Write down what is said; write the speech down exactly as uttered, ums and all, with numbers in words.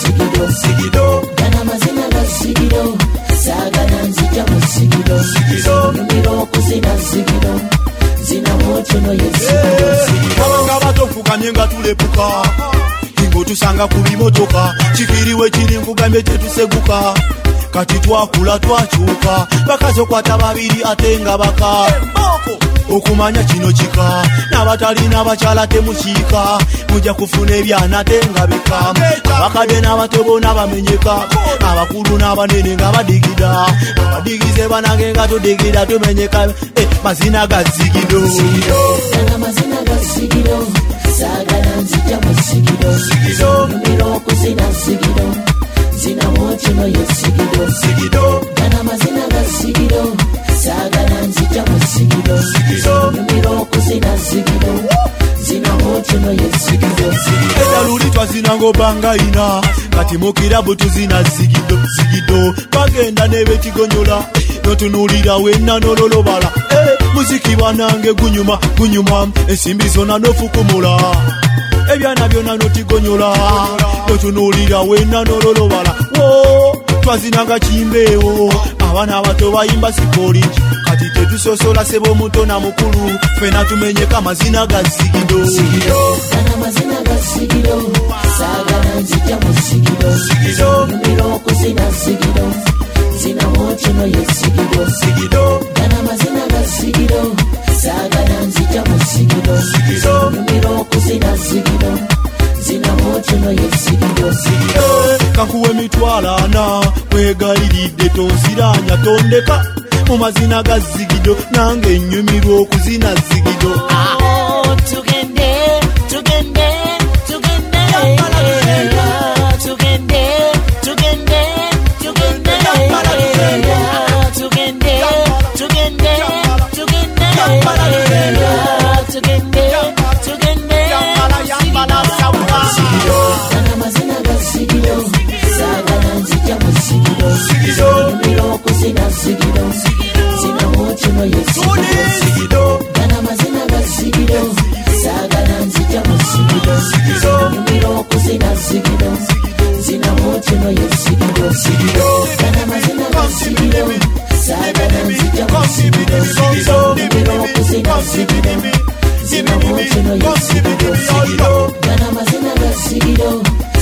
Sigido, Sigido, Gana mazina ga Sigido, Sagana nzija mu Sigido, Sigido, Numiro kuzina Sigido, Zina mocho no ye Sigido, Sigido. Abanga batofukamye nga tulepuka, Ingo tusanga ku bimotoka, Kikiriwe kiri nkugambye tetuseguka, Kati twakula twakyuka, bakazi okwata babiri ate nga baka. Okumanya kino kika, n'abatalina abakyala temukiika, mujja kufuna ebyana ate nga bika. Abakadde n'abato bonna bamenyeka, abakulu n'abanene nga badigida, abadigize banange nga tudigida tumenyeka. Eh, mazina ga Sigido, Gana mazina ga Sigido, Sagana nzija mu Sigido, Sigido, Numiro kuzina Sigido, Zina mocho no ye Sigido, Sigido, Gana mazina ga Sigido, Sagana nzija mu Sigido, Sigido, Numiro kuzina Sigido, Zina mocho no ye Sigido, Sigido. Edaluli twazina ngobanga ina, kati mukirabu tuzina Sigido, Sigido, bagenda nebekigonyola, notunulira wenna nololobala. Eh, muziki banange gunyuma, gunyuma, ensimbi zona nofukumula. Ebyana byona notigonyola, notunulira wenna nololobala. Wo, twazinanga Kimbeewo, abaana abato bayimba sikoli, kati tetusosola sebo muto na mukulu, fena tumenyeka mazina ga Sigido, Sigido, Gana mazina ga Sigido, Sagana nzija mu Sigido, Sigido, Numiro kuzina Sigido, Zina mocho no ye Sigido, Sigido, Gana mazina ga Sigido, Sagana nzija mu Sigido, Sigido, Numiro kuzina Sigido, Zina mocho no ye Sigido, Sigido. Eh, kankuwe mitwala ana, wegaliridde tonsiranya tondeka, mu mazina ga Sigido, nange nyumirwa okuzina Sigido. Oh, tugende, tugende, tugende, tugende, tugende, tugende, tugende, tugende, tugende, tugende, Sigido, Gana mazina ga Sigido, Sagana nzija mu Sigido, Sigido, Numiro kuzina Sigido, Zina mocho no ye Sigido, Sigido, Gana mazina ga Sigido, Sagana nzija mu Sigido, Sigido, Numiro kuzina Sigido, Zina mocho no ye Sigido, Sigido, Gana mazina ga Sigido, Sagana nzija mu Sigido, Numiro kuzina Sigido, Zina mocho no ye Sigido, Sigido, Gana mazina ga Sigido,